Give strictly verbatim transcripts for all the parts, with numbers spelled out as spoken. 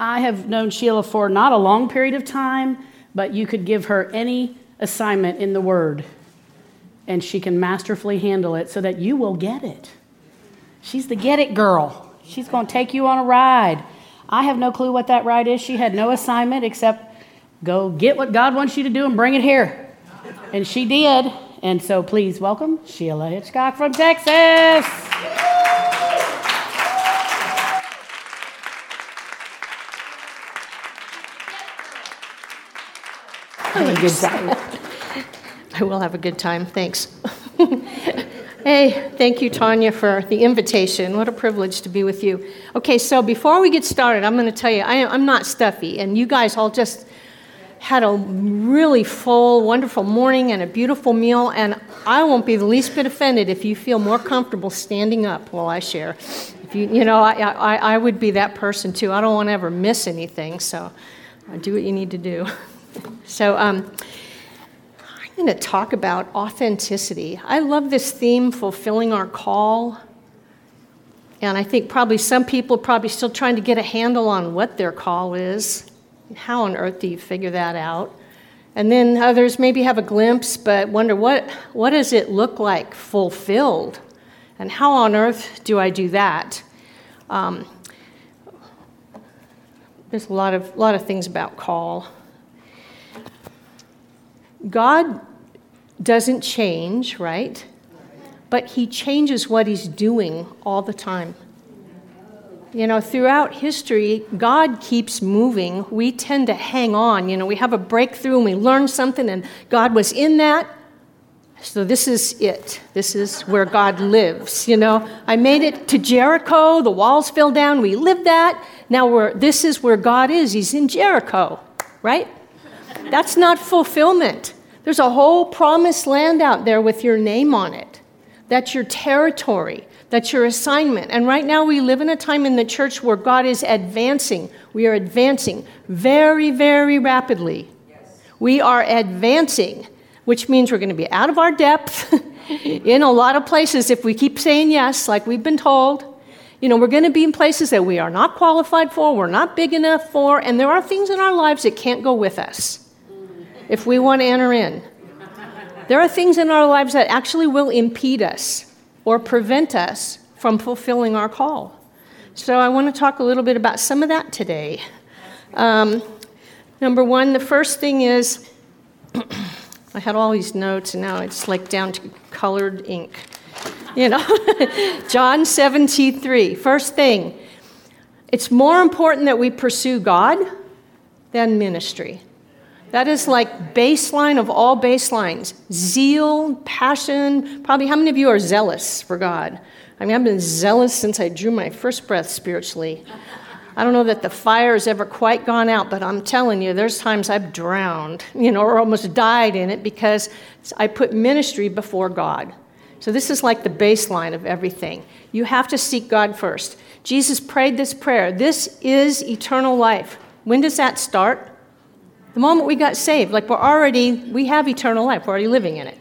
I have known Sheila for not a long period of time, but you could give her any assignment in the Word, and she can masterfully handle it so that you will get it. She's the get it girl. She's going to take you on a ride. I have no clue what that ride is. She had no assignment except go get what God wants you to do and bring it here. And she did. And so please welcome Sheila Hitchcock from Texas. Have a good time. I will have a good time. Thanks. Hey, thank you, Tanya, for the invitation. What a privilege to be with you. Okay, so before we get started, I'm going to tell you, I, I'm not stuffy, and you guys all just had a really full, wonderful morning and a beautiful meal, and I won't be the least bit offended if you feel more comfortable standing up while I share. If you, you know, I, I, I would be that person too. I don't want to ever miss anything, so do what you need to do. So, um, I'm going to talk about authenticity. I love this theme, fulfilling our call. And I think probably some people are probably still trying to get a handle on what their call is. How on earth do you figure that out? And then others maybe have a glimpse, but wonder what, what does it look like fulfilled? And how on earth do I do that? Um, there's a lot of, lot of things about call. God doesn't change, right? But he changes what he's doing all the time. You know, throughout history, God keeps moving. We tend to hang on. You know, we have a breakthrough and we learn something and God was in that. So this is it. This is where God lives. You know, I made it to Jericho. The walls fell down. We lived that. Now we're, this is where God is. He's in Jericho, right? That's not fulfillment. There's a whole promised land out there with your name on it. That's your territory. That's your assignment. And right now we live in a time in the church where God is advancing. We are advancing very, very rapidly. Yes. We are advancing, which means we're going to be out of our depth in a lot of places if we keep saying yes, like we've been told. You know, we're going to be in places that we are not qualified for, we're not big enough for, and there are things in our lives that can't go with us if we want to enter in. There are things in our lives that actually will impede us or prevent us from fulfilling our call. So I want to talk a little bit about some of that today. Um, number one, the first thing is, I had all these notes and now it's like down to colored ink. You know, John seventeen three. First thing, it's more important that we pursue God than ministry. That is like baseline of all baselines. Zeal, passion. Probably how many of you are zealous for God? I mean, I've been zealous since I drew my first breath spiritually. I don't know that the fire has ever quite gone out, but I'm telling you, there's times I've drowned, you know, or almost died in it because I put ministry before God. So this is like the baseline of everything. You have to seek God first. Jesus prayed this prayer. This is eternal life. When does that start? The moment we got saved, like we're already, we have eternal life, we're already living in it.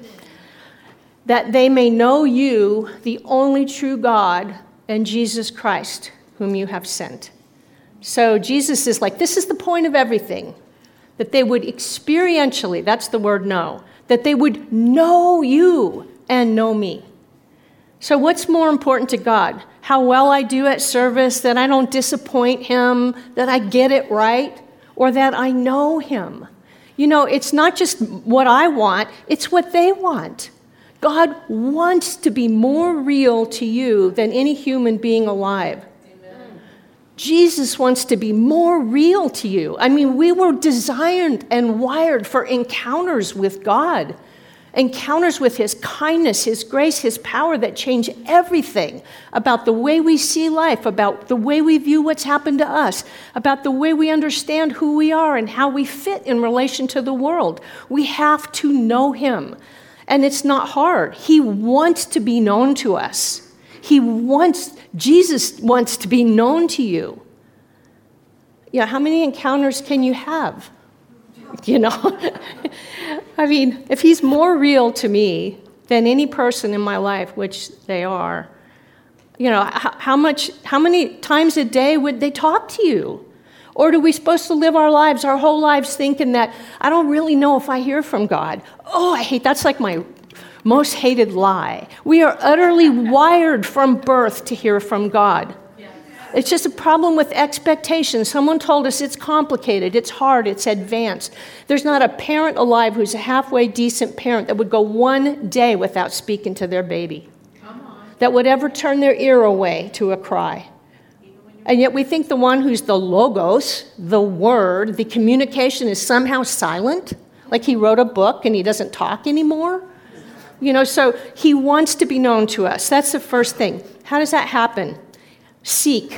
That they may know you, the only true God, and Jesus Christ, whom you have sent. So Jesus is like, this is the point of everything. That they would experientially, that's the word know, that they would know you and know me. So what's more important to God? How well I do at service, that I don't disappoint him, that I get it right? Or that I know him. You know, it's not just what I want, it's what they want. God wants to be more real to you than any human being alive. Amen. Jesus wants to be more real to you. I mean, we were designed and wired for encounters with God. Encounters with his kindness, his grace, his power that change everything about the way we see life, about the way we view what's happened to us, about the way we understand who we are and how we fit in relation to the world. We have to know him. And it's not hard. He wants to be known to us. He wants, Jesus wants to be known to you. Yeah, how many encounters can you have? You know, I mean, if he's more real to me than any person in my life, which they are, you know, how, how much, how many times a day would they talk to you? Or are we supposed to live our lives, our whole lives, thinking that I don't really know if I hear from God? Oh, I hate, that's like my most hated lie. We are utterly wired from birth to hear from God. It's just a problem with expectations. Someone told us it's complicated, it's hard, it's advanced. There's not a parent alive who's a halfway decent parent that would go one day without speaking to their baby, that would ever turn their ear away to a cry. And yet we think the one who's the logos, the word, the communication is somehow silent, like he wrote a book and he doesn't talk anymore. You know, so he wants to be known to us. That's the first thing. How does that happen? Seek.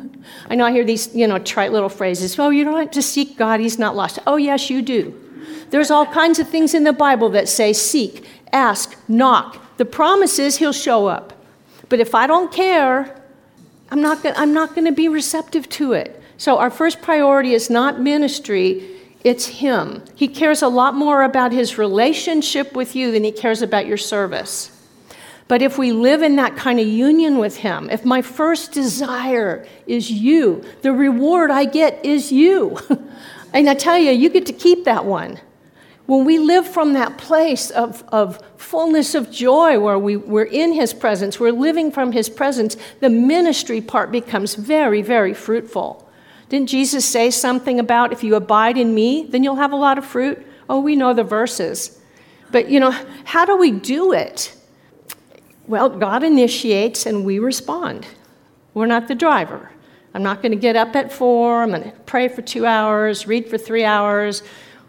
I know I hear these, you know, trite little phrases. Oh, you don't have to seek God, he's not lost. Oh, yes, you do. There's all kinds of things in the Bible that say seek, ask, knock. The promise is he'll show up. But if I don't care, I'm not gonna, I'm not going to be receptive to it. So our first priority is not ministry, it's him. He cares a lot more about his relationship with you than he cares about your service. But if we live in that kind of union with him, if my first desire is you, the reward I get is you. And I tell you, you get to keep that one. When we live from that place of, of fullness of joy where we, we're in his presence, we're living from his presence, the ministry part becomes very, very fruitful. Didn't Jesus say something about if you abide in me, then you'll have a lot of fruit? Oh, we know the verses. But, you know, how do we do it? Well, God initiates and we respond. We're not the driver. I'm not going to get up at four, I'm going to pray for two hours, read for three hours,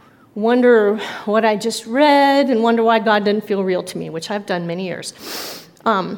wonder what I just read, and wonder why God didn't feel real to me, which I've done many years. Um,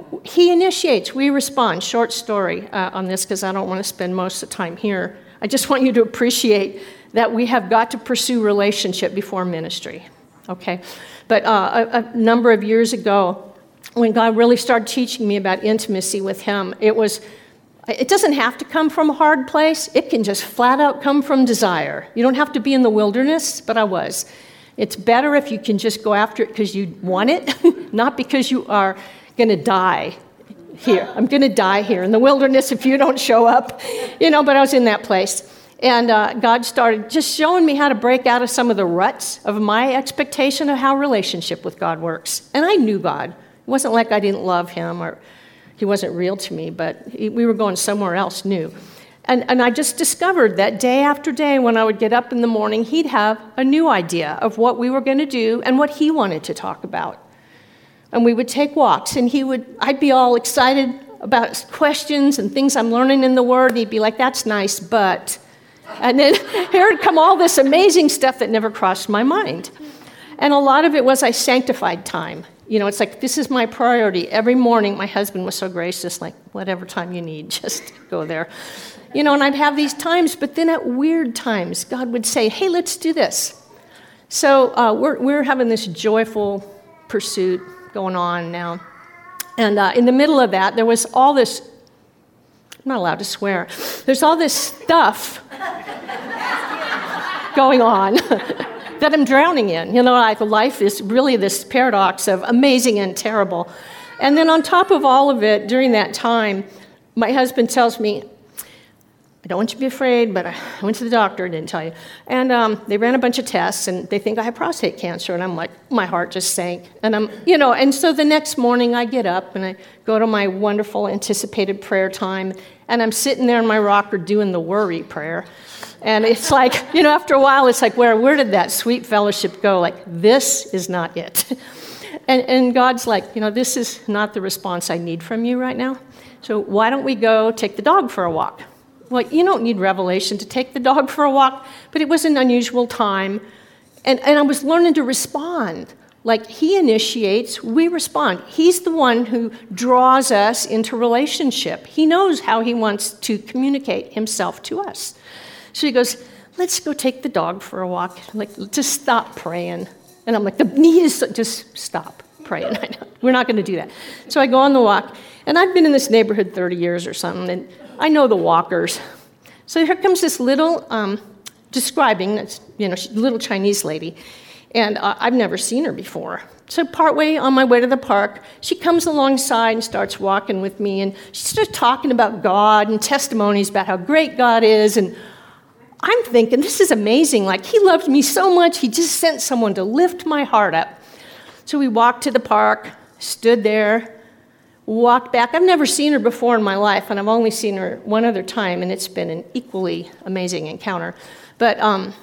he initiates, we respond. Short story uh, on this because I don't want to spend most of the time here. I just want you to appreciate that we have got to pursue relationship before ministry, okay? But uh, a, a number of years ago, when God really started teaching me about intimacy with him, it was, it doesn't have to come from a hard place. It can just flat out come from desire. You don't have to be in the wilderness, but I was. It's better if you can just go after it because you want it, not because you are going to die here. I'm going to die here in the wilderness if you don't show up. You know, but I was in that place. And uh, God started just showing me how to break out of some of the ruts of my expectation of how relationship with God works. And I knew God. It wasn't like I didn't love him or he wasn't real to me, but he, we were going somewhere else new. And, and I just discovered that day after day when I would get up in the morning, he'd have a new idea of what we were going to do and what he wanted to talk about. And we would take walks, and he would, I'd be all excited about questions and things I'm learning in the Word, and he'd be like, that's nice, but... And then here would come all this amazing stuff that never crossed my mind. And a lot of it was I sanctified time. You know, it's like, this is my priority. Every morning, my husband was so gracious, like, whatever time you need, just go there. You know, and I'd have these times, but then at weird times, God would say, hey, let's do this. So uh, we're, we're having this joyful pursuit going on now. And uh, in the middle of that, there was all this, I'm not allowed to swear, there's all this stuff going on that I'm drowning in. You know, like life is really this paradox of amazing and terrible. And then on top of all of it, during that time, my husband tells me, I don't want you to be afraid, but I went to the doctor, I didn't tell you. And um, they ran a bunch of tests, and they think I have prostate cancer. And I'm like, my heart just sank. And I'm, you know, and so the next morning I get up and I go to my wonderful anticipated prayer time, and I'm sitting there in my rocker doing the worry prayer. And it's like, you know, after a while, it's like, where, where did that sweet fellowship go? Like, this is not it. And, and God's like, you know, this is not the response I need from you right now. So why don't we go take the dog for a walk? Well, you don't need revelation to take the dog for a walk, but it was an unusual time. And, and I was learning to respond. Like, he initiates, we respond. He's the one who draws us into relationship. He knows how he wants to communicate himself to us. So he goes, let's go take the dog for a walk. Like, just stop praying. And I'm like, the need is, just stop praying. We're not going to do that. So I go on the walk. And I've been in this neighborhood thirty years or something, and I know the walkers. So here comes this little, um, describing, that's, you know, little Chinese lady, and uh, I've never seen her before. So partway on my way to the park, she comes alongside and starts walking with me, and she starts talking about God and testimonies about how great God is, and I'm thinking, this is amazing. Like, he loved me so much, he just sent someone to lift my heart up. So we walked to the park, stood there, walked back. I've never seen her before in my life, and I've only seen her one other time, and it's been an equally amazing encounter. But um,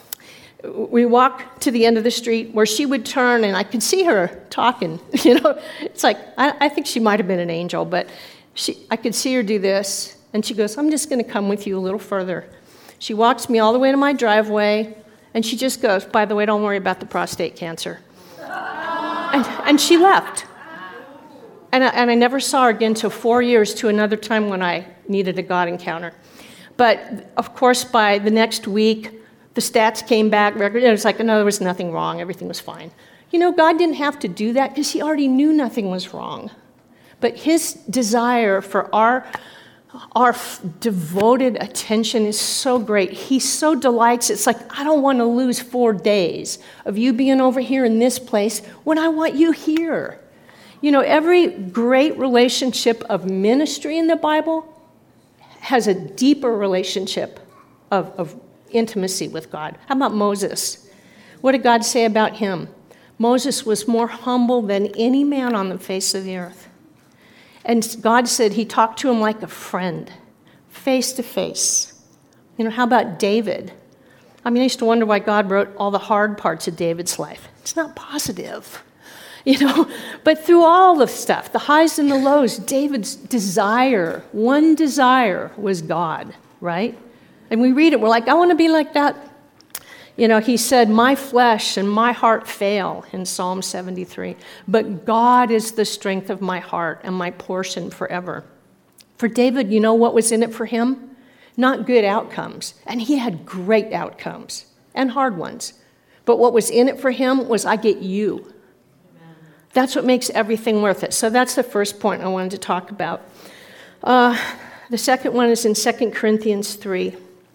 we walked to the end of the street where she would turn, and I could see her talking. You know, it's like, I, I think she might have been an angel, but she, I could see her do this, and she goes, I'm just going to come with you a little further. She walks me all the way to my driveway, and she just goes, by the way, don't worry about the prostate cancer. And, and she left. And I, and I never saw her again until four years to another time when I needed a God encounter. But, of course, by the next week, the stats came back. It was like, no, there was nothing wrong. Everything was fine. You know, God didn't have to do that because he already knew nothing was wrong. But his desire for our, our devoted attention is so great. He so delights. It's like, I don't want to lose four days of you being over here in this place when I want you here. You know, every great relationship of ministry in the Bible has a deeper relationship of, of intimacy with God. How about Moses? What did God say about him? Moses was more humble than any man on the face of the earth. And God said he talked to him like a friend, face to face. You know, how about David? I mean, I used to wonder why God wrote all the hard parts of David's life. It's not positive. You know, but through all the stuff, the highs and the lows, David's desire, one desire was God, right? And we read it, we're like, I want to be like that. You know, he said, my flesh and my heart fail in Psalm seventy-three, but God is the strength of my heart and my portion forever. For David, you know what was in it for him? Not good outcomes. And he had great outcomes and hard ones. But what was in it for him was, I get you. That's what makes everything worth it. So that's the first point I wanted to talk about. Uh, the second one is in Second Corinthians three.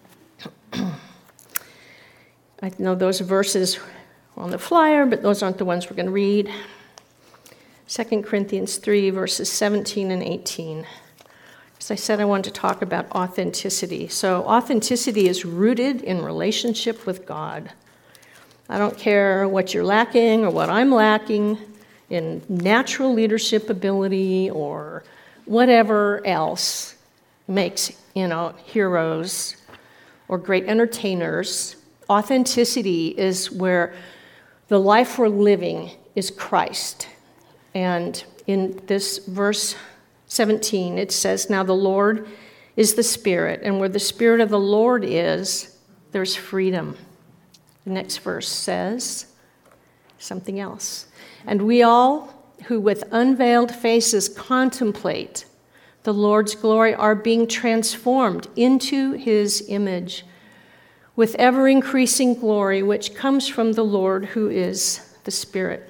I know those verses are on the flyer, but those aren't the ones we're going to read. Second Corinthians three, verses seventeen and eighteen. As I said, I wanted to talk about authenticity. So authenticity is rooted in relationship with God. I don't care what you're lacking or what I'm lacking in natural leadership ability or whatever else makes, you know, heroes or great entertainers. Authenticity is where the life we're living is Christ. And in this verse seventeen, it says, now the Lord is the Spirit, and where the Spirit of the Lord is, there's freedom. The next verse says something else. And we all who with unveiled faces contemplate the Lord's glory are being transformed into his image with ever-increasing glory, which comes from the Lord who is the Spirit.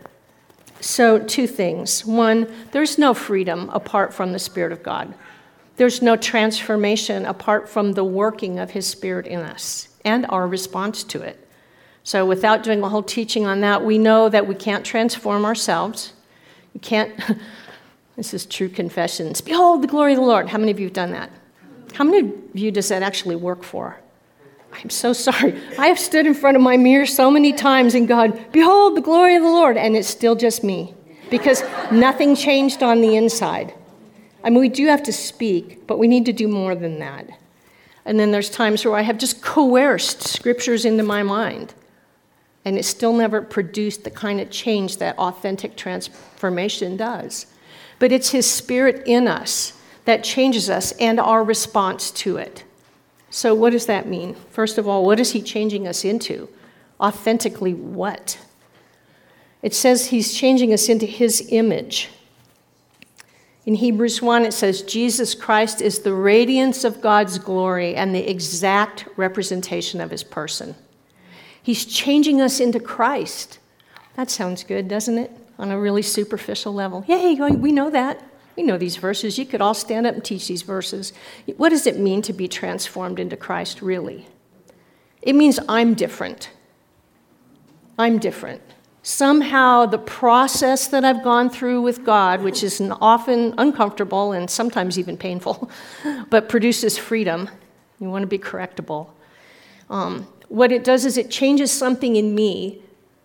So two things. One, there's no freedom apart from the Spirit of God. There's no transformation apart from the working of his Spirit in us and our response to it. So without doing a whole teaching on that, we know that we can't transform ourselves. You can't, this is true confessions. Behold the glory of the Lord. How many of you have done that? How many of you does that actually work for? I'm so sorry. I have stood in front of my mirror so many times and God, behold the glory of the Lord, and it's still just me because nothing changed on the inside. I mean, we do have to speak, but we need to do more than that. And then there's times where I have just coerced scriptures into my mind. And it still never produced the kind of change that authentic transformation does. But it's his Spirit in us that changes us and our response to it. So what does that mean? First of all, what is he changing us into? Authentically what? It says he's changing us into his image. In Hebrews one, it says, Jesus Christ is the radiance of God's glory and the exact representation of his person. He's changing us into Christ. That sounds good, doesn't it? On a really superficial level. Yay, we know that. We know these verses. You could all stand up and teach these verses. What does it mean to be transformed into Christ, really? It means I'm different. I'm different. Somehow the process that I've gone through with God, which is often uncomfortable and sometimes even painful, but produces freedom. You want to be correctable. Um, what it does is it changes something in me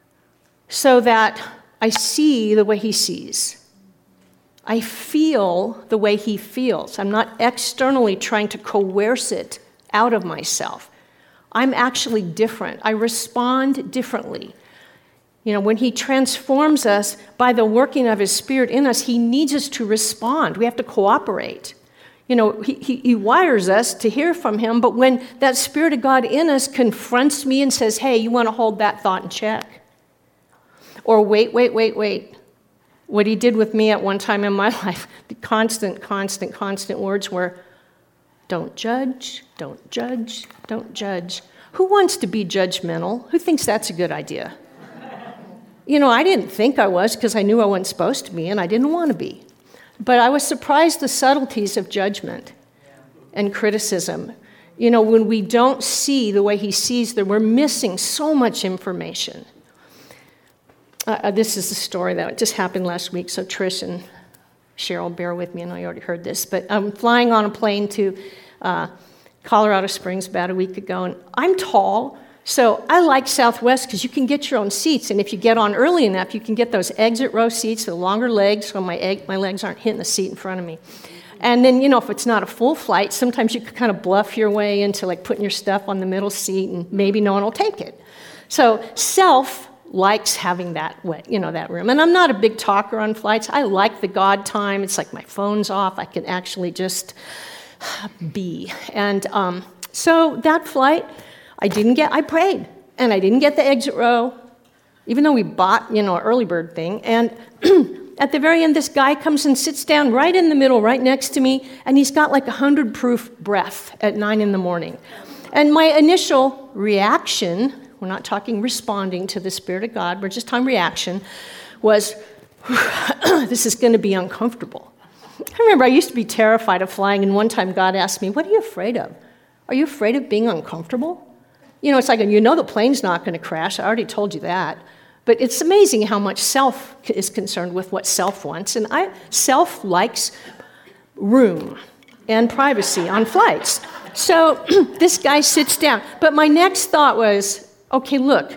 so that I see the way he sees. I feel the way he feels. I'm not externally trying to coerce it out of myself. I'm actually different. I respond differently. You know, when he transforms us by the working of his Spirit in us, he needs us to respond. We have to cooperate. You know, he, he, he wires us to hear from him, but when that Spirit of God in us confronts me and says, hey, you want to hold that thought in check. Or wait, wait, wait, wait. What he did with me at one time in my life, the constant, constant, constant words were, don't judge, don't judge, don't judge. Who wants to be judgmental? Who thinks that's a good idea? You know, I didn't think I was because I knew I wasn't supposed to be and I didn't want to be. But I was surprised the subtleties of judgment and criticism. You know, when we don't see the way he sees them, we're missing so much information. Uh, this is the story that just happened last week, so Trish and Cheryl, bear with me, I know you already heard this, but I'm flying on a plane to uh, Colorado Springs about a week ago, and I'm tall, so I like Southwest because you can get your own seats, and if you get on early enough, you can get those exit row seats with longer legs, so my, egg, my legs aren't hitting the seat in front of me. And then, you know, if it's not a full flight, sometimes you can kind of bluff your way into like putting your stuff on the middle seat, and maybe no one will take it. So self likes having that way, you know, that room. And I'm not a big talker on flights. I like the God time. It's like my phone's off. I can actually just be. And um, so that flight, I didn't get, I prayed, and I didn't get the exit row, even though we bought, you know, an early bird thing. And at the very end, this guy comes and sits down right in the middle, right next to me, and he's got like a hundred proof breath at nine in the morning. And my initial reaction, we're not talking responding to the Spirit of God, we're just on reaction, was, this is going to be uncomfortable. I remember I used to be terrified of flying, and one time God asked me, what are you afraid of? Are you afraid of being uncomfortable? You know, it's like, you know the plane's not going to crash. I already told you that. But it's amazing how much self is concerned with what self wants. And I self likes room and privacy on flights. So this guy sits down. But my next thought was, okay, look,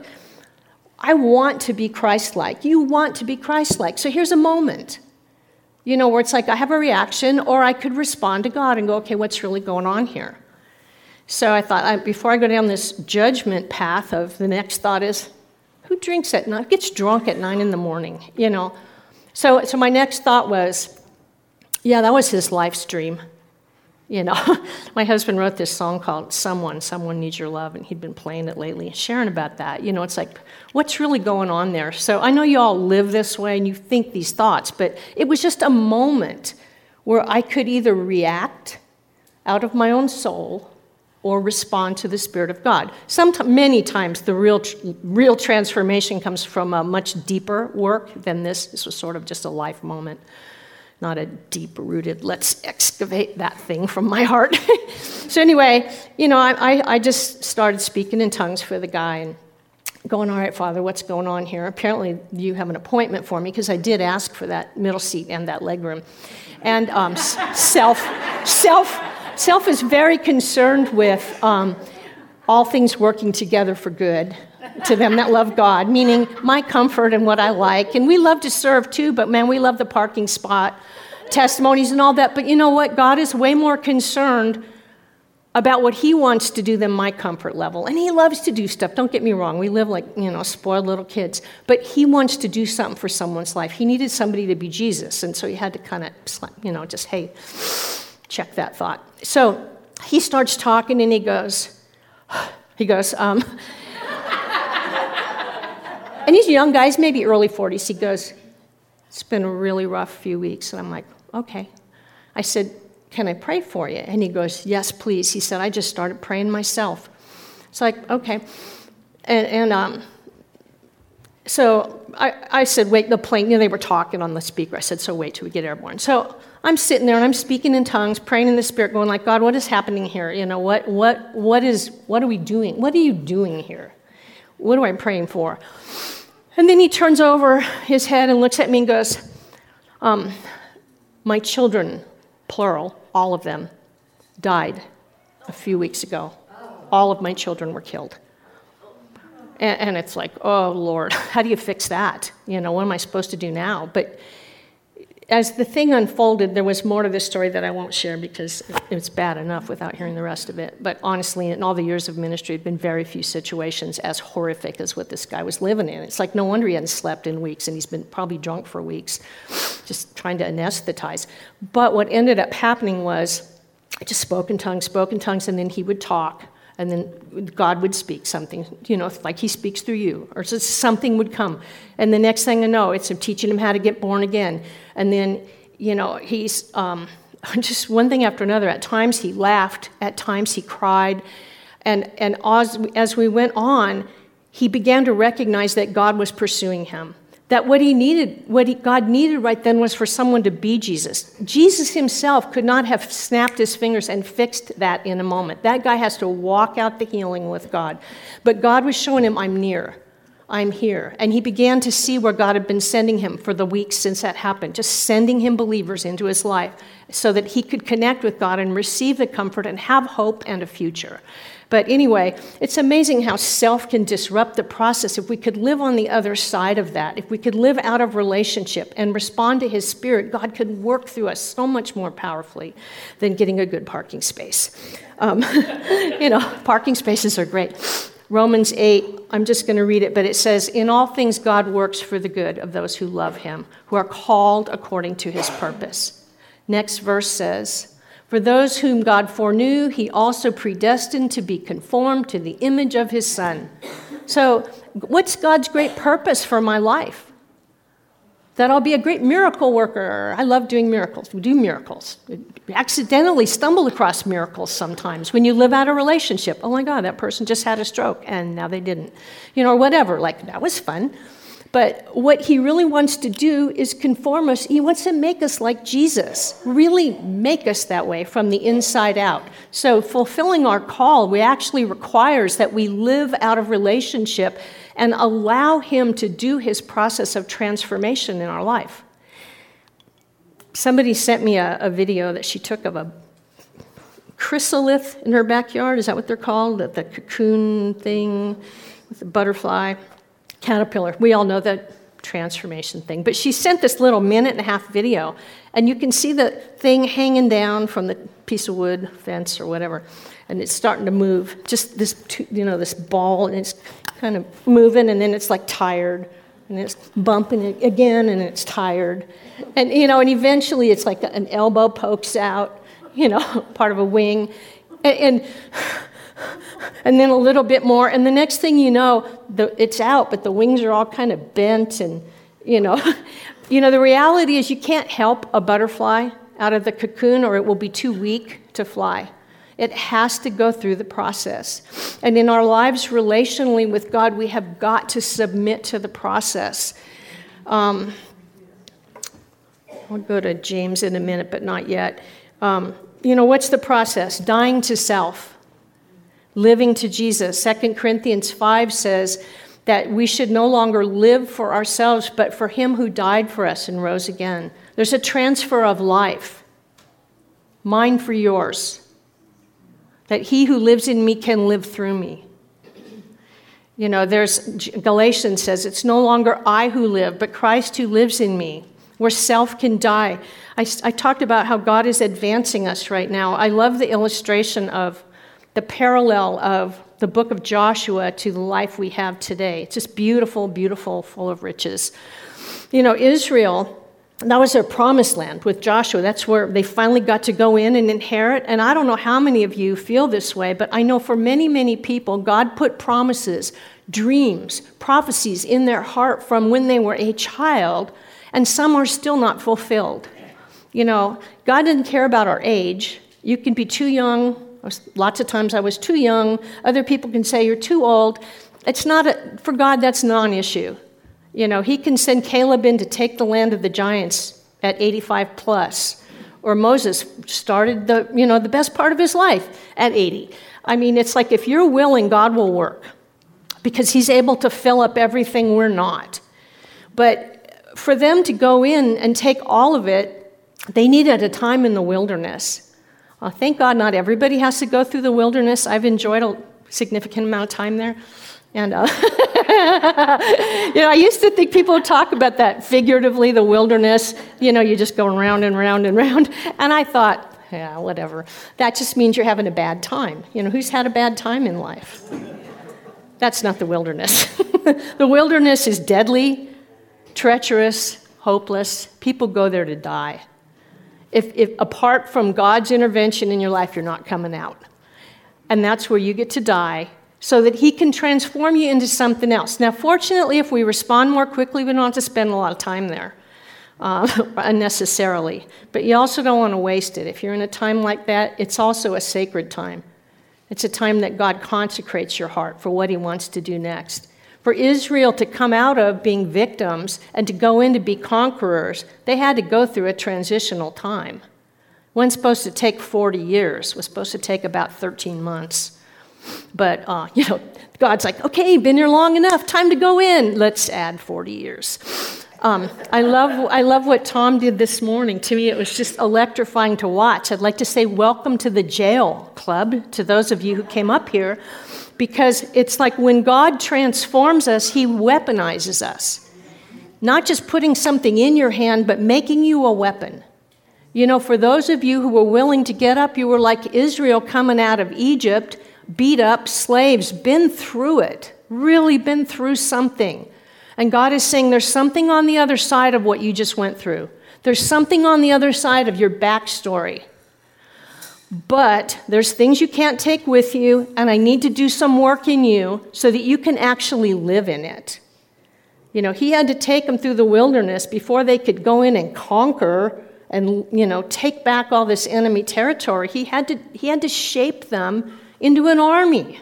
I want to be Christ-like. You want to be Christ-like. So here's a moment, you know, where it's like I have a reaction, or I could respond to God and go, okay, what's really going on here? So I thought, I, before I go down this judgment path of the next thought is, who drinks at night, gets drunk at nine in the morning, you know? So, so my next thought was, yeah, that was his live stream. You know, my husband wrote this song called Someone, Someone Needs Your Love, and he'd been playing it lately, sharing about that. You know, it's like, what's really going on there? So I know you all live this way and you think these thoughts, but it was just a moment where I could either react out of my own soul or respond to the Spirit of God. Sometimes, many times, the real real transformation comes from a much deeper work than this. This was sort of just a life moment. Not a deep-rooted, let's excavate that thing from my heart. So anyway, you know, I, I, I just started speaking in tongues for the guy and going, all right, Father, what's going on here? Apparently you have an appointment for me because I did ask for that middle seat and that legroom. And um, self, self, self is very concerned with um, all things working together for good to them that love God, meaning my comfort and what I like. And we love to serve too, but man, we love the parking spot, testimonies and all that. But you know what? God is way more concerned about what he wants to do than my comfort level. And he loves to do stuff. Don't get me wrong. We live like, you know, spoiled little kids. But he wants to do something for someone's life. He needed somebody to be Jesus. And so he had to kind of, you know, just, hey, check that thought. So he starts talking and he goes, he goes, um, and he's a young guy, he's maybe early forties. He goes, it's been a really rough few weeks. And I'm like, okay. I said, can I pray for you? And he goes, yes, please. He said, I just started praying myself. It's like, okay. And, and um, so I, I said, wait, the plane, you know, they were talking on the speaker. I said, so wait till we get airborne. So I'm sitting there and I'm speaking in tongues, praying in the Spirit, going like, God, what is happening here? You know, what, what, what is, what are we doing? What are you doing here? What am I praying for? And then he turns over his head and looks at me and goes, um, my children, plural, all of them, died a few weeks ago. all of my children were killed. And, and it's like, oh, Lord, how do you fix that? You know, what am I supposed to do now? But as the thing unfolded, there was more to this story that I won't share because it's bad enough without hearing the rest of it. But honestly, in all the years of ministry, there have been very few situations as horrific as what this guy was living in. It's like no wonder he hadn't slept in weeks, and he's been probably drunk for weeks, just trying to anesthetize. But what ended up happening was I just spoke in tongues, spoke in tongues, and then he would talk. And then God would speak something, you know, like he speaks through you, or just something would come. And the next thing I know, it's him teaching him how to get born again. And then, you know, he's um, just one thing after another. At times he laughed, at times he cried. And, and as, as we went on, he began to recognize that God was pursuing him. That what he needed, what he, God needed right then was for someone to be Jesus. Jesus himself could not have snapped his fingers and fixed that in a moment. That guy has to walk out the healing with God. But God was showing him, I'm near, I'm here. And he began to see where God had been sending him for the weeks since that happened, just sending him believers into his life so that he could connect with God and receive the comfort and have hope and a future. But anyway, it's amazing how self can disrupt the process. If we could live on the other side of that, if we could live out of relationship and respond to his Spirit, God could work through us so much more powerfully than getting a good parking space. Um, you know, parking spaces are great. Romans eight, I'm just going to read it, but it says, in all things God works for the good of those who love him, who are called according to his purpose. Next verse says, for those whom God foreknew, he also predestined to be conformed to the image of his Son. So what's God's great purpose for my life? That I'll be a great miracle worker. I love doing miracles. We do miracles. We accidentally stumble across miracles sometimes when you live out a relationship. Oh my God, that person just had a stroke and now they didn't. You know, or whatever. Like, that was fun. But what he really wants to do is conform us. He wants to make us like Jesus, really make us that way from the inside out. So fulfilling our call, we actually requires that we live out of relationship and allow him to do his process of transformation in our life. Somebody sent me a, a video that she took of a chrysalith in her backyard. Is that what they're called? The, the cocoon thing with the butterfly. Caterpillar. We all know that transformation thing. But she sent this little minute and a half video, and you can see the thing hanging down from the piece of wood, fence, or whatever, and it's starting to move. Just this, you know, this ball, and it's kind of moving, and then it's like tired, and it's bumping it again, and it's tired. And, you know, and eventually it's like an elbow pokes out, you know, part of a wing, and... and And then a little bit more, and the next thing you know, the, it's out, but the wings are all kind of bent, and, you know. You know, the reality is you can't help a butterfly out of the cocoon, or it will be too weak to fly. It has to go through the process. And in our lives relationally with God, we have got to submit to the process. Um, I'll go to James in a minute, but not yet. Um, you know, what's the process? Dying to self. Living to Jesus. Second Corinthians five says that we should no longer live for ourselves, but for him who died for us and rose again. There's a transfer of life. Mine for yours. That he who lives in me can live through me. You know, there's, Galatians says, it's no longer I who live, but Christ who lives in me, where self can die. I, I talked about how God is advancing us right now. I love the illustration of the parallel of the book of Joshua to the life we have today. It's just beautiful, beautiful, full of riches. You know, Israel, that was their promised land with Joshua. That's where they finally got to go in and inherit. And I don't know how many of you feel this way, but I know for many, many people, God put promises, dreams, prophecies in their heart from when they were a child, and some are still not fulfilled. You know, God doesn't care about our age. You can be too young. Lots of times I was too young. Other people can say you're too old. It's not a, for God, that's non-issue. You know, he can send Caleb in to take the land of the giants at eighty-five plus. Or Moses started the, you know, the best part of his life at eighty. I mean, it's like if you're willing, God will work. Because he's able to fill up everything we're not. But for them to go in and take all of it, they needed a time in the wilderness. Well, thank God not everybody has to go through the wilderness. I've enjoyed significant amount of time there. And, uh, you know, I used to think people would talk about that figuratively, the wilderness. You know, you're just going round and round and round. And I thought, yeah, whatever. That just means you're having a bad time. You know, who's had a bad time in life? That's not the wilderness. The wilderness is deadly, treacherous, hopeless. People go there to die. If, if apart from God's intervention in your life, you're not coming out. And that's where you get to die, so that he can transform you into something else. Now, fortunately, if we respond more quickly, we don't have to spend a lot of time there uh, unnecessarily. But you also don't want to waste it. If you're in a time like that, it's also a sacred time. It's a time that God consecrates your heart for what he wants to do next. For Israel to come out of being victims and to go in to be conquerors, they had to go through a transitional time. It wasn't supposed to take forty years. It was supposed to take about thirteen months. But, uh, you know, God's like, okay, been here long enough, time to go in. Let's add forty years. Um, I love I love what Tom did this morning. To me, it was just electrifying to watch. I'd like to say welcome to the jail club, to those of you who came up here, because it's like when God transforms us, he weaponizes us. Not just putting something in your hand, but making you a weapon. You know, for those of you who were willing to get up, you were like Israel coming out of Egypt, beat up, slaves, been through it, really been through something. And God is saying there's something on the other side of what you just went through. There's something on the other side of your backstory. But there's things you can't take with you, and I need to do some work in you so that you can actually live in it. You know, he had to take them through the wilderness before they could go in and conquer and, you know, take back all this enemy territory. He had to, he had to shape them into an army.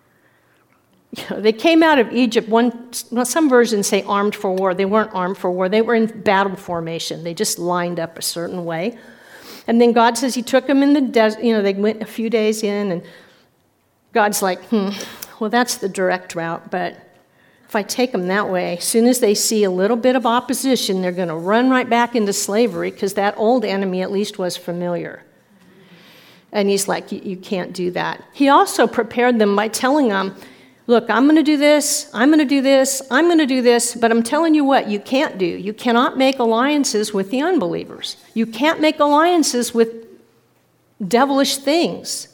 You know, they came out of Egypt, one, well, some versions say armed for war. They weren't armed for war. They were in battle formation. They just lined up a certain way. And then God says he took them in the desert. You know, they went a few days in, and God's like, hmm, well, that's the direct route, but if I take them that way, as soon as they see a little bit of opposition, they're going to run right back into slavery, because that old enemy at least was familiar. And he's like, you can't do that. He also prepared them by telling them, look, I'm going to do this, I'm going to do this, I'm going to do this, but I'm telling you what you can't do. You cannot make alliances with the unbelievers. You can't make alliances with devilish things.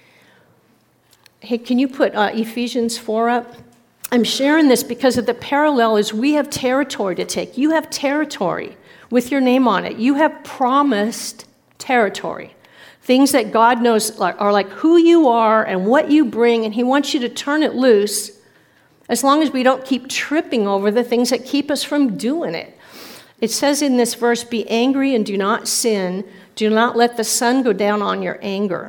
Hey, can you put uh, Ephesians four up? I'm sharing this because of the parallel is we have territory to take. You have territory with your name on it. You have promised territory. Things that God knows are like who you are and what you bring, and he wants you to turn it loose as long as we don't keep tripping over the things that keep us from doing it. It says in this verse, be angry and do not sin. Do not let the sun go down on your anger.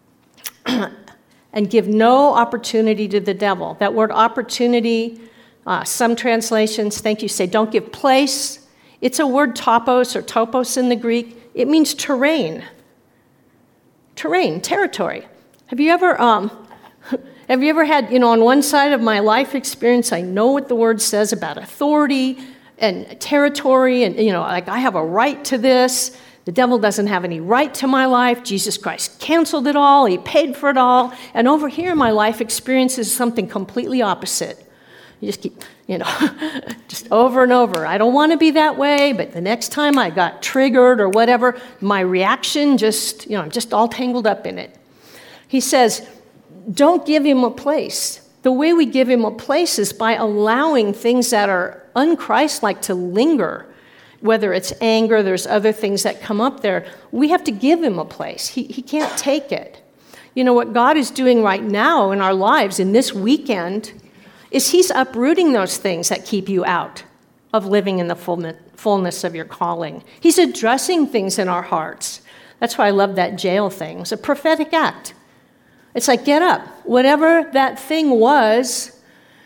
And give no opportunity to the devil. That word opportunity, uh, some translations, thank you, say don't give place. It's a word topos or topos in the Greek. It means terrain. Terrain, territory. Have you ever, um, have you ever had, you know, on one side of my life experience, I know what the word says about authority and territory, and, you know, like I have a right to this. The devil doesn't have any right to my life. Jesus Christ canceled it all. He paid for it all. And over here, my life experience is something completely opposite. You just keep, you know, just over and over. I don't want to be that way, but the next time I got triggered or whatever, my reaction just, you know, I'm just all tangled up in it. He says, don't give him a place. The way we give him a place is by allowing things that are un-Christ-like to linger. Whether it's anger, there's other things that come up there. We have to give him a place. He, he can't take it. You know, what God is doing right now in our lives, in this weekend, is he's uprooting those things that keep you out of living in the fullness of your calling. He's addressing things in our hearts. That's why I love that jail thing. It's a prophetic act. It's like, get up. Whatever that thing was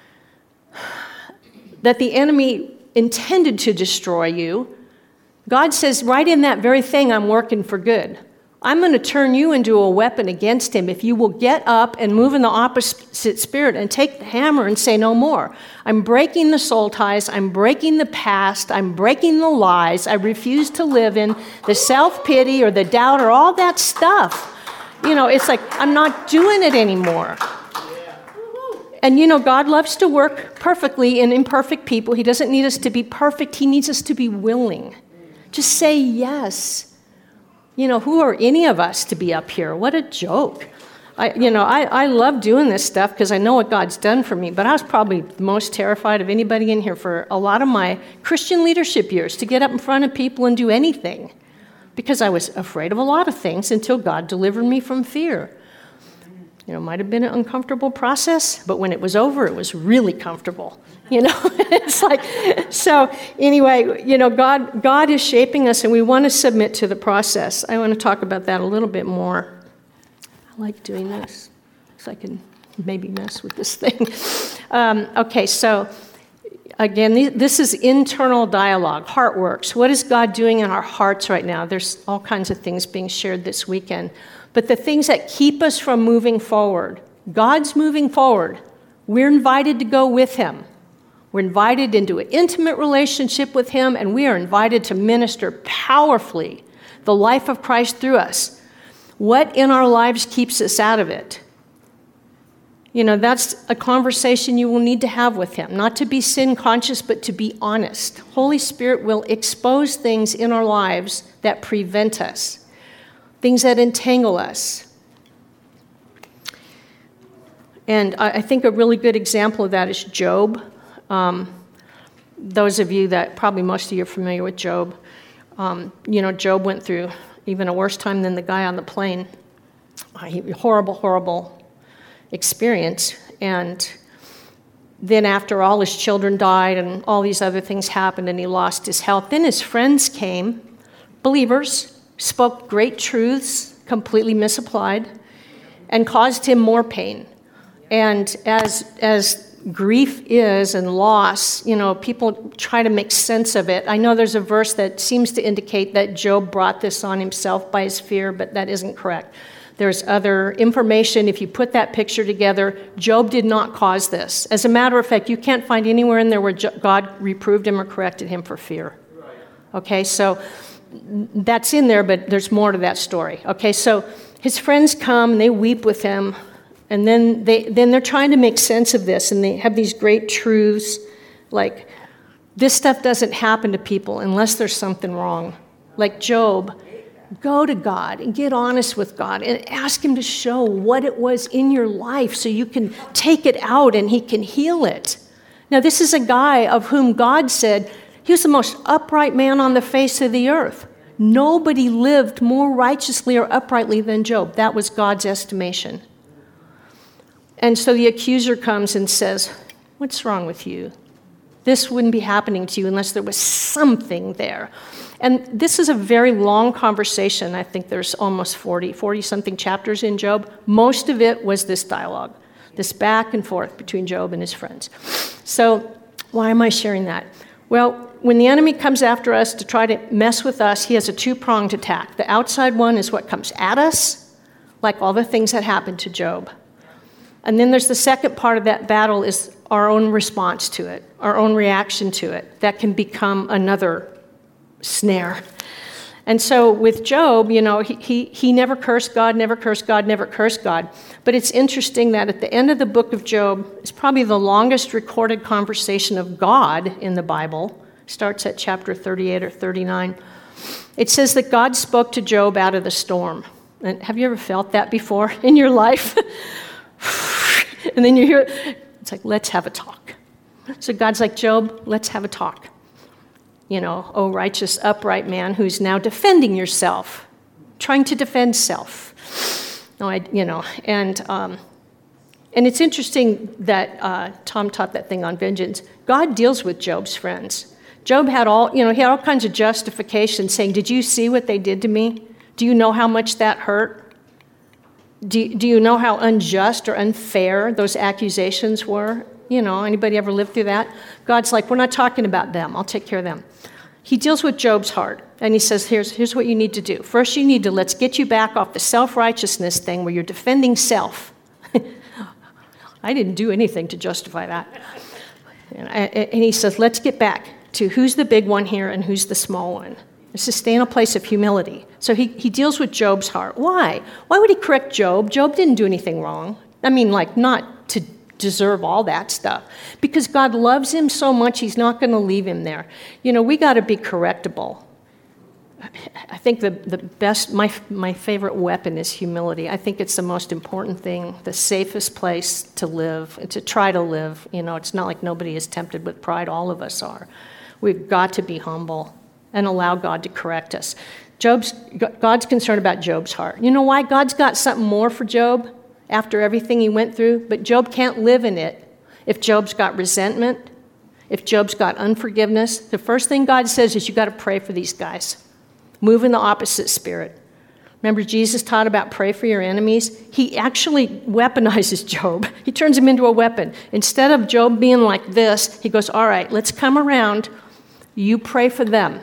that the enemy intended to destroy you, God says, right in that very thing, I'm working for good. I'm going to turn you into a weapon against him if you will get up and move in the opposite spirit and take the hammer and say no more. I'm breaking the soul ties. I'm breaking the past. I'm breaking the lies. I refuse to live in the self-pity or the doubt or all that stuff. You know, it's like, I'm not doing it anymore. And, you know, God loves to work perfectly in imperfect people. He doesn't need us to be perfect. He needs us to be willing. Just say yes. You know, who are any of us to be up here? What a joke. I, you know, I, I love doing this stuff because I know what God's done for me, but I was probably the most terrified of anybody in here for a lot of my Christian leadership years, to get up in front of people and do anything, because I was afraid of a lot of things until God delivered me from fear. You know, it might have been an uncomfortable process, but when it was over, it was really comfortable. You know, it's like, so anyway, you know, God, God is shaping us, and we want to submit to the process. I want to talk about that a little bit more. I like doing this, because I can maybe mess with this thing. Um, okay, so again, this is internal dialogue, heart works. What is God doing in our hearts right now? There's all kinds of things being shared this weekend. But the things that keep us from moving forward, God's moving forward. We're invited to go with him. We're invited into an intimate relationship with him, and we are invited to minister powerfully the life of Christ through us. What in our lives keeps us out of it? You know, that's a conversation you will need to have with him, not to be sin conscious, but to be honest. Holy Spirit will expose things in our lives that prevent us, things that entangle us. And I think a really good example of that is Job. Um, those of you that, probably most of you are familiar with Job. Um, you know, Job went through even a worse time than the guy on the plane. Uh, horrible, horrible experience. And then after all his children died and all these other things happened and he lost his health, then his friends came, believers, spoke great truths, completely misapplied, and caused him more pain. And as as grief is and loss, you know, people try to make sense of it. I know there's a verse that seems to indicate that Job brought this on himself by his fear, but that isn't correct. There's other information. If you put that picture together, Job did not cause this. As a matter of fact, you can't find anywhere in there where God reproved him or corrected him for fear. Okay, so that's in there, but there's more to that story. Okay, so his friends come and they weep with him. And then they then they're trying to make sense of this, and they have these great truths, like this stuff doesn't happen to people unless there's something wrong. Like Job, go to God and get honest with God and ask him to show what it was in your life so you can take it out and he can heal it. Now, this is a guy of whom God said he was the most upright man on the face of the earth. Nobody lived more righteously or uprightly than Job. That was God's estimation. And so the accuser comes and says, what's wrong with you? This wouldn't be happening to you unless there was something there. And this is a very long conversation. I think there's almost forty, forty-something chapters in Job. Most of it was this dialogue, this back and forth between Job and his friends. So why am I sharing that? Well, when the enemy comes after us to try to mess with us, he has a two-pronged attack. The outside one is what comes at us, like all the things that happened to Job. And then there's the second part of that battle is our own response to it, our own reaction to it. That can become another snare. And so with Job, you know, he, he, he never cursed God, never cursed God, never cursed God. But it's interesting that at the end of the book of Job, it's probably the longest recorded conversation of God in the Bible. It starts at chapter thirty-eight or thirty-nine. It says that God spoke to Job out of the storm. And have you ever felt that before in your life? And then you hear, it's like, let's have a talk. So God's like, Job, let's have a talk. You know, oh, righteous, upright man who's now defending yourself, trying to defend self. No, I, you know, and um, and it's interesting that uh, Tom taught that thing on vengeance. God deals with Job's friends. Job had all, you know, he had all kinds of justifications saying, did you see what they did to me? Do you know how much that hurt? Do, do you know how unjust or unfair those accusations were? You know, anybody ever lived through that? God's like, we're not talking about them. I'll take care of them. He deals with Job's heart, and he says, here's, here's what you need to do. First, you need to, let's get you back off the self-righteousness thing where you're defending self. I didn't do anything to justify that. And, I, and he says, let's get back to who's the big one here and who's the small one. Let's just stay in a place of humility. So he, he deals with Job's heart. Why? Why would he correct Job? Job didn't do anything wrong. I mean, like, not to deserve all that stuff. Because God loves him so much, he's not going to leave him there. You know, we got to be correctable. I think the, the best, my, my favorite weapon is humility. I think it's the most important thing, the safest place to live, and to try to live. You know, it's not like nobody is tempted with pride. All of us are. We've got to be humble and allow God to correct us. Job's, God's concerned about Job's heart. You know why? God's got something more for Job after everything he went through, but Job can't live in it. If Job's got resentment, if Job's got unforgiveness, the first thing God says is you got to pray for these guys. Move in the opposite spirit. Remember, Jesus taught about pray for your enemies? He actually weaponizes Job. He turns him into a weapon. Instead of Job being like this, he goes, all right, let's come around. You pray for them.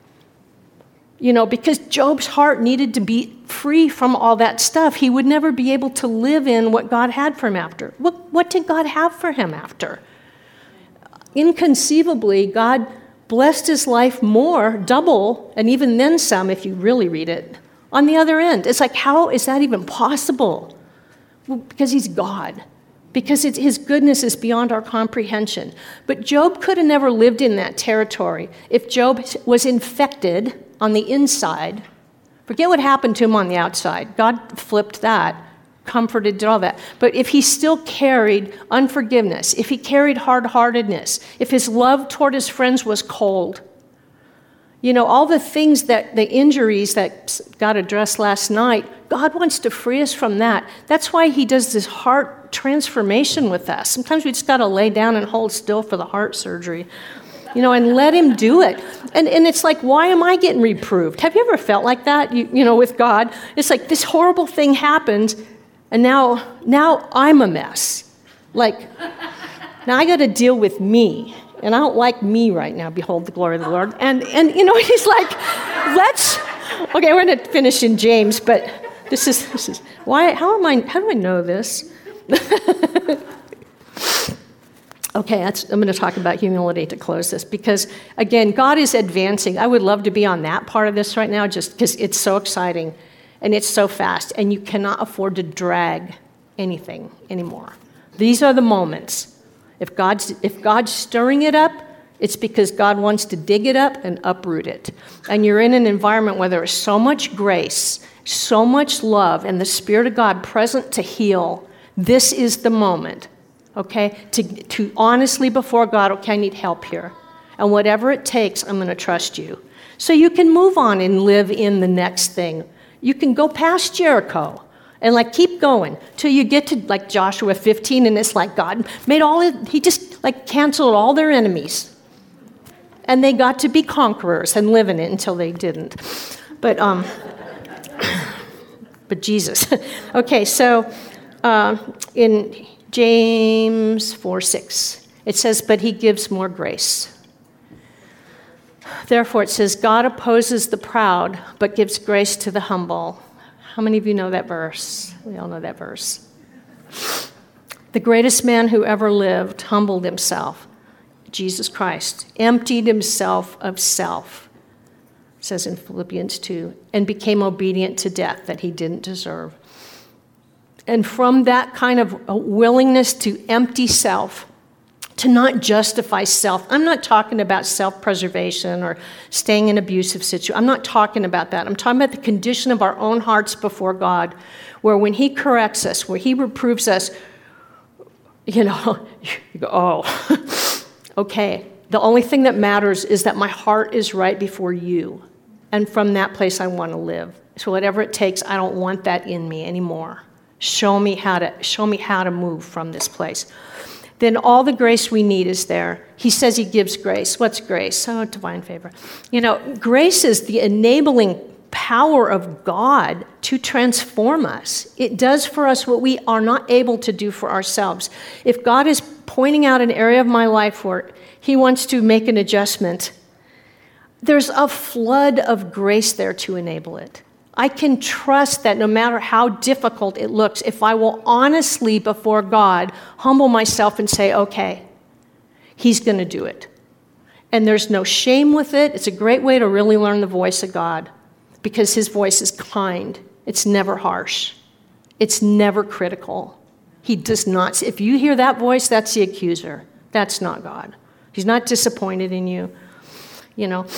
You know, because Job's heart needed to be free from all that stuff. He would never be able to live in what God had for him after. What, what did God have for him after? Inconceivably, God blessed his life more, double, and even then some, if you really read it, on the other end. It's like, how is that even possible? Well, because he's God. Because it, his goodness is beyond our comprehension. But Job could have never lived in that territory if Job was infected on the inside. Forget what happened to him on the outside. God flipped that, comforted, did all that. But if he still carried unforgiveness, if he carried hard-heartedness, if his love toward his friends was cold, you know, all the things that, the injuries that got addressed last night, God wants to free us from that. That's why he does this heart transformation with us. Sometimes we just got to lay down and hold still for the heart surgery, you know, and let him do it. And and it's like, why am I getting reproved? Have you ever felt like that, you, you know, with God? It's like this horrible thing happened, and now, now I'm a mess. Like, now I got to deal with me. And I don't like me right now, behold the glory of the Lord. And, and you know, he's like, let's, okay, we're going to finish in James, but this is, this is, why, how am I, how do I know this? Okay, that's, I'm going to talk about humility to close this, because, again, God is advancing. I would love to be on that part of this right now, just because it's so exciting, and it's so fast, and you cannot afford to drag anything anymore. These are the moments. If God's, if God's stirring it up, it's because God wants to dig it up and uproot it. And you're in an environment where there is so much grace, so much love, and the Spirit of God present to heal. This is the moment, okay, to, to honestly before God, okay, I need help here. And whatever it takes, I'm going to trust you. So you can move on and live in the next thing. You can go past Jericho. And like keep going till you get to like Joshua fifteen, and it's like God made all it, he just like canceled all their enemies, and they got to be conquerors and live in it until they didn't. But um, but Jesus. Okay, so uh, in James four six, it says, "But he gives more grace." Therefore, it says, "God opposes the proud, but gives grace to the humble." How many of you know that verse? We all know that verse. The greatest man who ever lived humbled himself, Jesus Christ, emptied himself of self, it says in Philippians two, and became obedient to death that he didn't deserve. And from that kind of a willingness to empty self, to not justify self. I'm not talking about self-preservation or staying in abusive situations. I'm not talking about that. I'm talking about the condition of our own hearts before God, where when he corrects us, where he reproves us, you know, you go, oh, okay. The only thing that matters is that my heart is right before you. And from that place, I want to live. So whatever it takes, I don't want that in me anymore. Show me how to, show me how to move from this place. Then all the grace we need is there. He says he gives grace. What's grace? Oh, divine favor. You know, grace is the enabling power of God to transform us. It does for us what we are not able to do for ourselves. If God is pointing out an area of my life where he wants to make an adjustment, there's a flood of grace there to enable it. I can trust that no matter how difficult it looks, if I will honestly before God humble myself and say, okay, he's going to do it. And there's no shame with it. It's a great way to really learn the voice of God, because his voice is kind. It's never harsh. It's never critical. He does not. If you hear that voice, that's the accuser. That's not God. He's not disappointed in you, you know.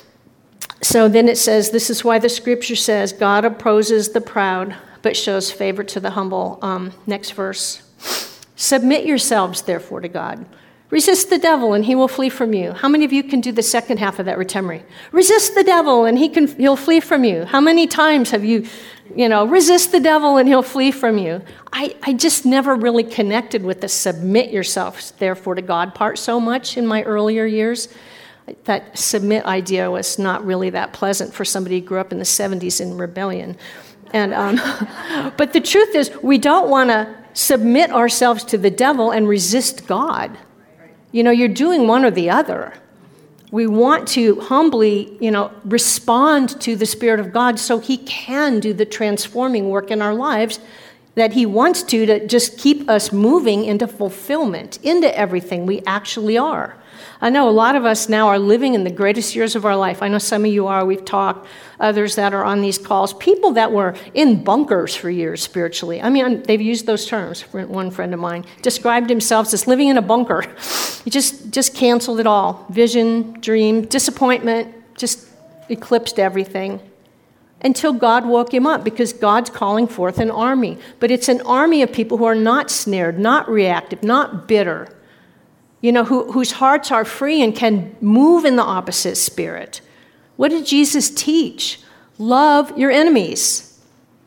So then it says, this is why the scripture says, God opposes the proud, but shows favor to the humble. Um, next verse. Submit yourselves, therefore, to God. Resist the devil, and he will flee from you. How many of you can do the second half of that retemery? Resist the devil, and he can, he'll flee from you. How many times have you, you know, resist the devil, and he'll flee from you? I, I just never really connected with the submit yourselves, therefore, to God part so much in my earlier years. That submit idea was not really that pleasant for somebody who grew up in the seventies in rebellion. And um, but the truth is, we don't want to submit ourselves to the devil and resist God. You know, you're doing one or the other. We want to humbly, you know, respond to the Spirit of God so he can do the transforming work in our lives that he wants to, to just keep us moving into fulfillment, into everything we actually are. I know a lot of us now are living in the greatest years of our life. I know some of you are. We've talked. Others that are on these calls. People that were in bunkers for years spiritually. I mean, they've used those terms. One friend of mine described himself as living in a bunker. He just, just canceled it all. Vision, dream, disappointment, just eclipsed everything. Until God woke him up, because God's calling forth an army. But it's an army of people who are not snared, not reactive, not bitter. You know, who, whose hearts are free and can move in the opposite spirit. What did Jesus teach? Love your enemies.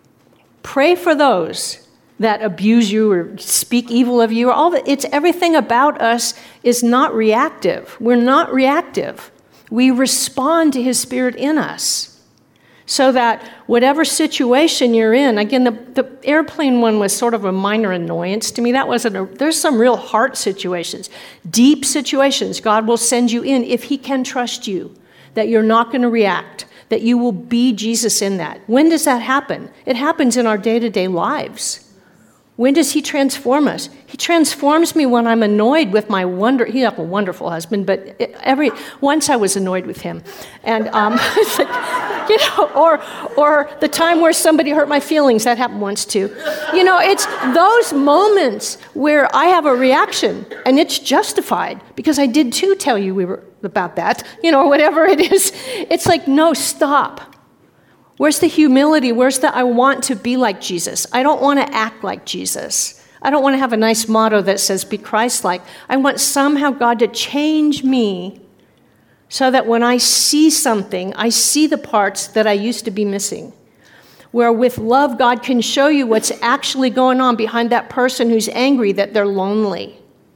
Pray for those that abuse you or speak evil of you. All the, it's everything about us is not reactive. We're not reactive. We respond to his Spirit in us. So that whatever situation you're in, again, the, the airplane one was sort of a minor annoyance to me. That wasn't a, there's some real heart situations, deep situations God will send you in if he can trust you, that you're not going to react, that you will be Jesus in that. When does that happen? It happens in our day-to-day lives. When does he transform us? He transforms me when I'm annoyed with my wonder. He had a wonderful husband, but it, every once I was annoyed with him, and um, it's like, you know, or or the time where somebody hurt my feelings. That happened once too. You know, it's those moments where I have a reaction, and it's justified because I did too tell you we were about that, you know, or whatever it is. It's like, no, stop. Where's the humility? Where's the I want to be like Jesus? I don't want to act like Jesus. I don't want to have a nice motto that says be Christ-like. I want somehow God to change me so that when I see something, I see the parts that I used to be missing. Where with love, God can show you what's actually going on behind that person who's angry that they're lonely.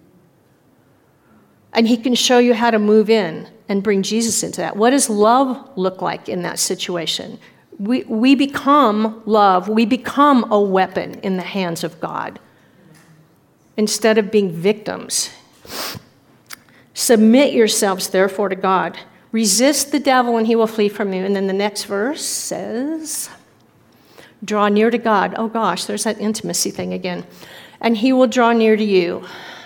And he can show you how to move in and bring Jesus into that. What does love look like in that situation? We, we become love. We become a weapon in the hands of God instead of being victims. Submit yourselves, therefore, to God. Resist the devil and he will flee from you. And then the next verse says, draw near to God. Oh gosh, there's that intimacy thing again. And he will draw near to you.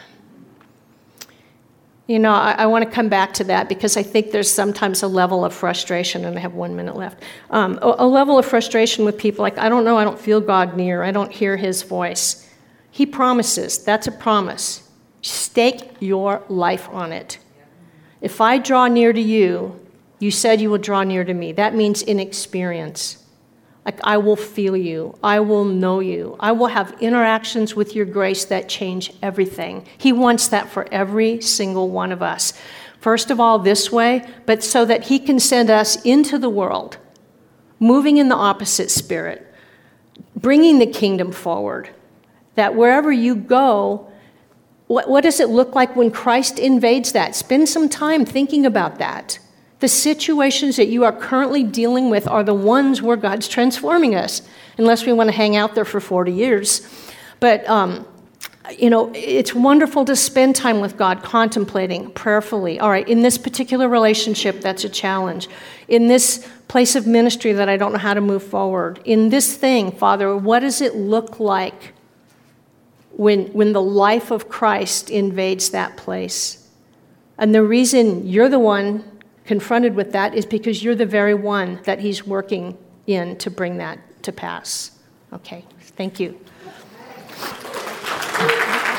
You know, I, I want to come back to that because I think there's sometimes a level of frustration, and I have one minute left, um, a, a level of frustration with people like, I don't know, I don't feel God near, I don't hear his voice. He promises, that's a promise. Stake your life on it. If I draw near to you, you said you will draw near to me. That means in experience. Like, I will feel you. I will know you. I will have interactions with your grace that change everything. He wants that for every single one of us. First of all, this way, but so that he can send us into the world, moving in the opposite spirit, bringing the kingdom forward. That wherever you go, what, what does it look like when Christ invades that? Spend some time thinking about that. The situations that you are currently dealing with are the ones where God's transforming us, unless we want to hang out there for forty years. But, um, you know, it's wonderful to spend time with God, contemplating prayerfully. All right, in this particular relationship, that's a challenge. In this place of ministry that I don't know how to move forward. In this thing, Father, what does it look like when, when the life of Christ invades that place? And the reason you're the one confronted with that is because you're the very one that he's working in to bring that to pass. Okay, thank you. Amen.